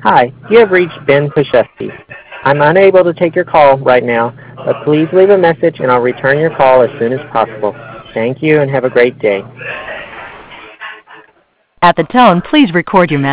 Hi, you have reached Ben Pashevsky. I'm unable to take your call right now, but please leave a message and I'll return your call as soon as possible. Thank you and have a great day. At the tone, please record your message.